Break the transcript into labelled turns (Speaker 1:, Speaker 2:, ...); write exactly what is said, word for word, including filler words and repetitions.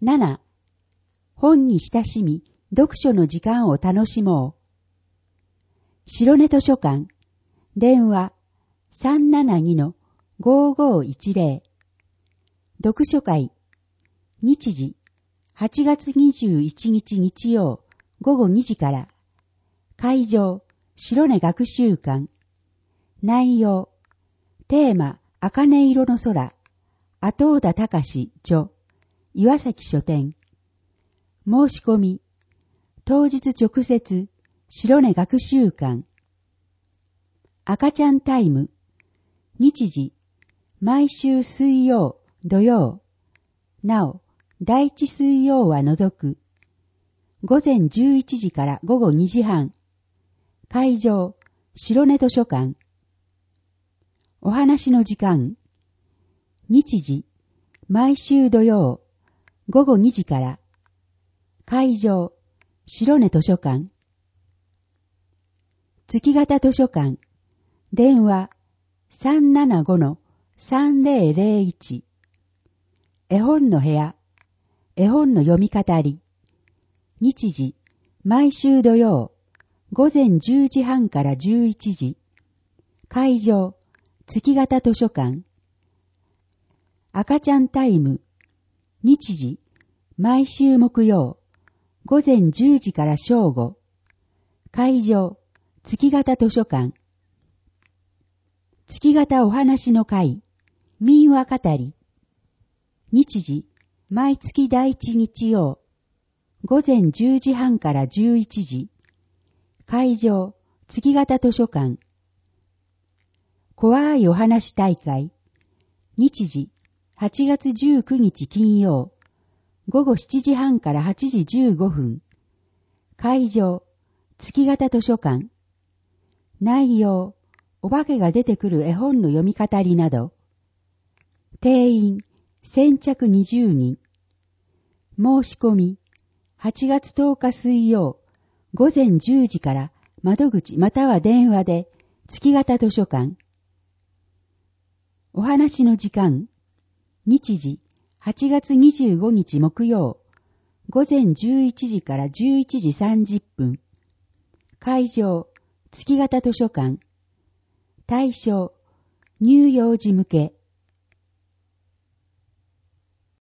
Speaker 1: なな、本に親しみ、読書の時間を楽しもう。白根図書館、電話 さんななにのごーごーいちぜろ。読書会、日時、はちがつにじゅういちにち日曜、ごごにじから。会場、白根学習館。内容、テーマ、茜色の空。後田隆著、岩崎書店。申し込み、当日直接、白根学習館。赤ちゃんタイム、日時、毎週水曜、土曜。なお、第一水曜は除く。午前じゅういちじから午後にじはん。会場、白根図書館。お話の時間。日時、毎週土曜、午後にじから。会場、白根図書館。月型図書館。電話 さんななごのさんぜろぜろいち。絵本の部屋。絵本の読み語り。日時、毎週土曜、午前じゅうじはんからじゅういちじ。会場、月型図書館。赤ちゃんタイム。日時、毎週木曜、午前じゅうじから正午。会場、月型図書館。月型お話の会、民話語り。日時、毎月第一日曜、午前じゅうじはんからじゅういちじ。会場、月型図書館。怖いお話大会。日時、はちがつじゅうくにち金曜、午後しちじはんからはちじじゅうごふん。会場、月型図書館。内容、お化けが出てくる絵本の読み語りなど。定員、先着にじゅうにん。申し込み、はちがつとおか水曜、午前じゅうじから窓口または電話で月型図書館。お話の時間。日時、はちがつにじゅうごにち木曜、午前じゅういちじからじゅういちじさんじゅっぷん。会場、月型図書館。対象、乳幼児向け。